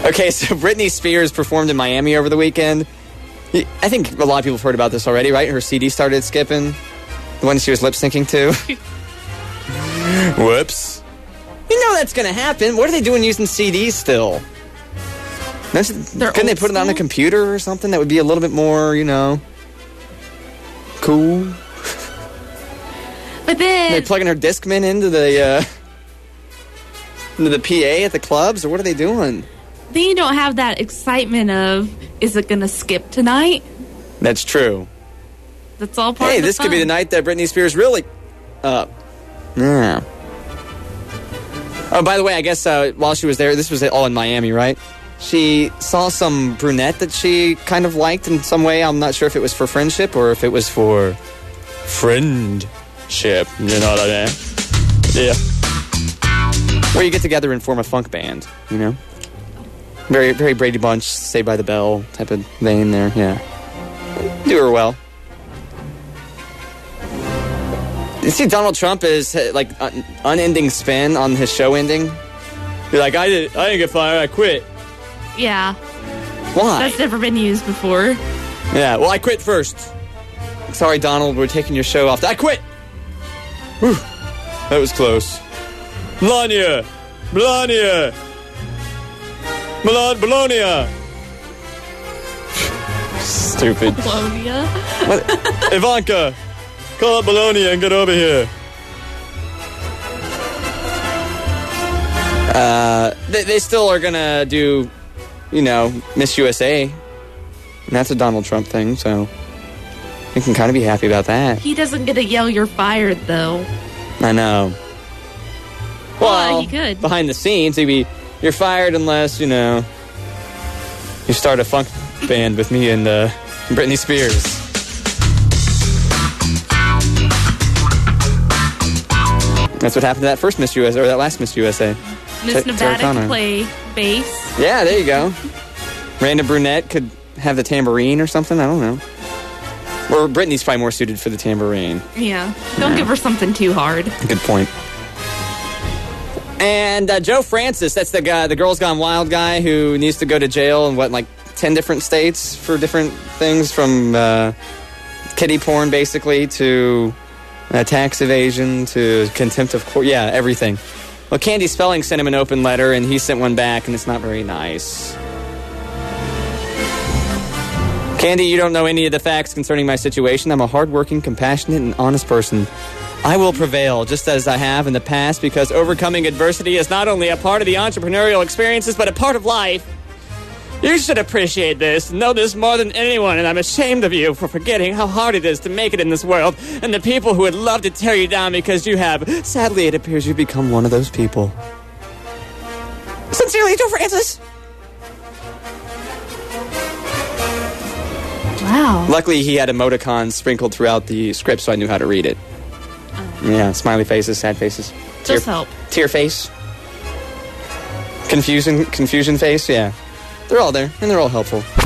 Okay, so Britney Spears performed in Miami over the weekend. I think a lot of people have heard about this already, right? Her CD started skipping. The one she was lip-syncing to. Whoops. You know that's going to happen. What are they doing using CDs still? Couldn't they put it on a computer or something that would be a little bit more, cool? But then... Are they plugging her Discman into the PA at the clubs, or what are they doing? Then you don't have that excitement of, is it going to skip tonight? That's true. That's all part of the Hey, this fun. could be the night that Britney Spears really... Yeah. Oh, by the way, I guess while she was there, this was all in Miami, right? She saw some brunette that she kind of liked in some way. I'm not sure if it was for friendship or if it was for friendship. You know what I mean? Yeah. Where you get together and form a funk band, Very, very Brady Bunch, Saved by the Bell type of vein there, yeah. Do her well. You see, Donald Trump is like unending spin on his show ending. You're like, I didn't get fired, I quit. Yeah. Why? That's never been used before. Yeah, well, I quit first. Sorry, Donald, we're taking your show off. I quit! Whew. That was close. Melania! Bologna! Stupid. Bologna. What? Ivanka, call up Bologna and get over here. They still are gonna do, Miss USA. And that's a Donald Trump thing, so you can kind of be happy about that. He doesn't get to yell, "You're fired," though. I know. Well, he could. Behind the scenes, you're fired unless, you start a funk band with me and Britney Spears. That's what happened to that first Miss USA, or that last Miss USA. Miss Nevada can play bass. Yeah, there you go. Random brunette could have the tambourine or something, I don't know. Or Britney's probably more suited for the tambourine. Yeah. Don't give her something too hard. Good point. And Joe Francis, that's the guy, the Girls Gone Wild guy who needs to go to jail in 10 different states for different things, from kiddie porn basically to tax evasion to contempt of court. Yeah, everything. Well, Candy Spelling sent him an open letter and he sent one back, and it's not very nice. Candy, you don't know any of the facts concerning my situation. I'm a hardworking, compassionate, and honest person. I will prevail, just as I have in the past, because overcoming adversity is not only a part of the entrepreneurial experiences, but a part of life. You should appreciate this, know this more than anyone, and I'm ashamed of you for forgetting how hard it is to make it in this world, and the people who would love to tear you down because you have. Sadly, it appears you've become one of those people. Sincerely, Joe Francis. Wow. Luckily, he had emoticons sprinkled throughout the script, so I knew how to read it. Yeah, smiley faces, sad faces. Just help. Tear face. Confusion face, yeah. They're all there, and they're all helpful.